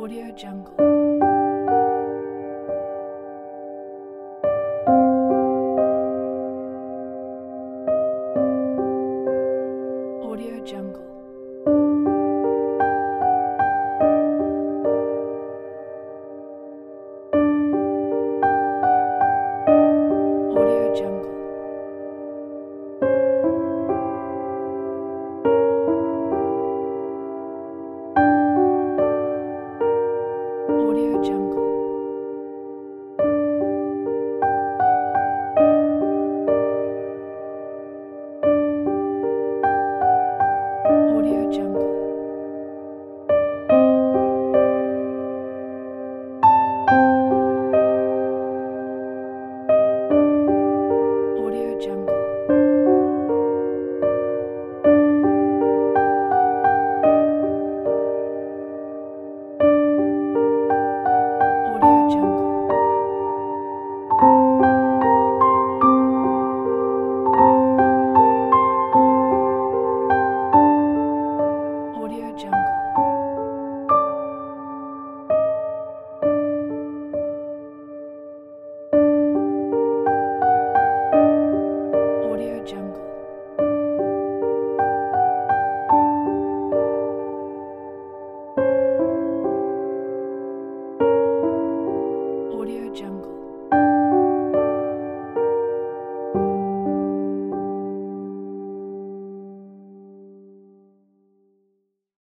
Audio Jungle. Audio Jungle. Audio Jungle. Audio Jungle. Audio Jungle. Audio Jungle. Audio Jungle. Audio Jungle. Audio Jungle. Audio Jungle.